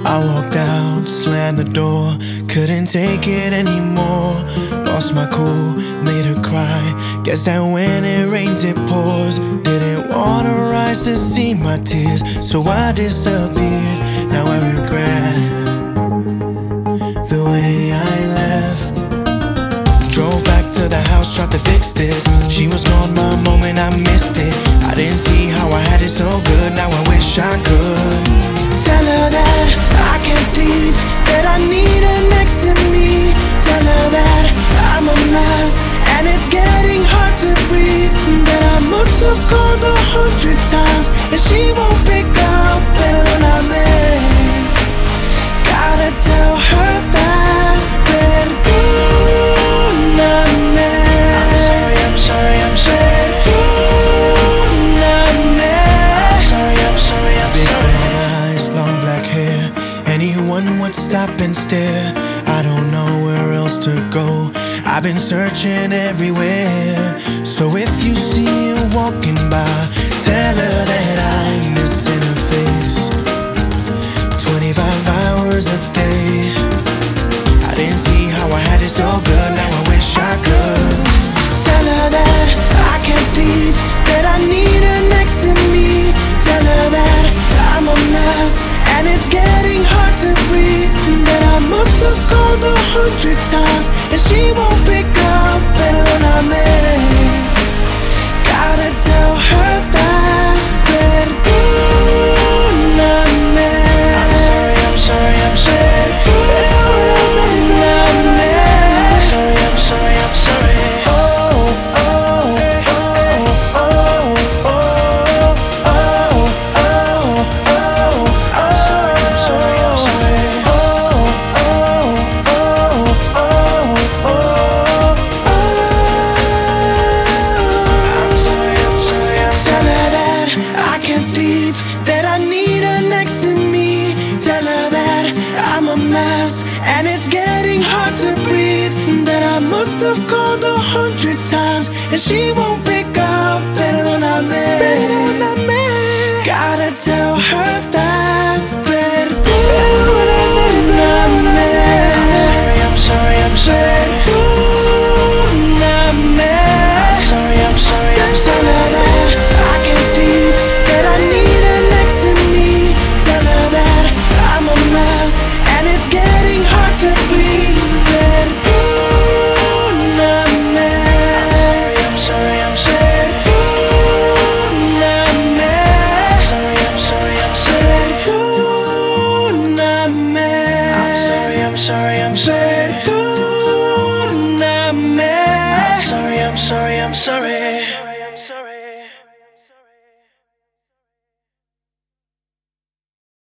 I walked out, slammed the door, couldn't take it anymore. Lost my cool, made her cry. Guess that when it rains it pours. Didn't want her eyes to see my tears, so I disappeared. Now I regret the way I left. Drove back to the house, tried to fix this. She was gone my moment, I missed it. I didn't see how I had it so good, now I wish I could. Tell her that I can't sleep, that I need her next to me. Tell her that I'm a mess, and it's getting hard to breathe. That I must have called 100 times, and she won't pick up better than I made. Gotta tell her that perdóname. I'm sorry, I'm sorry. Perdóname. I'm sorry. Big brown eyes, long black hair. Anyone would stop and stare. I don't know where else to go. I've been searching everywhere. So if you see her walking by, tell her that I'm missing her face 25 hours a day. I didn't see how I had it so good, now I wish I could. Tell her that I can't sleep, that I need her next to me. Tell her that I'm a mess, and it's getting hard to breathe. That I must have called 100 times, and she won't pick up better than I made. Gotta tell her that perdóname. I'm sorry. Perdóname. I'm sorry. Sleep, that I need her next to me. Tell her that I'm a mess, and it's getting hard to breathe. That I must have called 100 times, and she won't pick up better than I made. Gotta tell her that perdóname. I'm sorry. Perdóname. I'm sorry. Tell her that I can't sleep, that I need her next to me. Tell her that I'm a mess, and it's getting hard to breathe. Perdóname. I'm sorry. Perdóname. I'm sorry. Perdóname. I'm sorry. Perdóname. I'm sorry.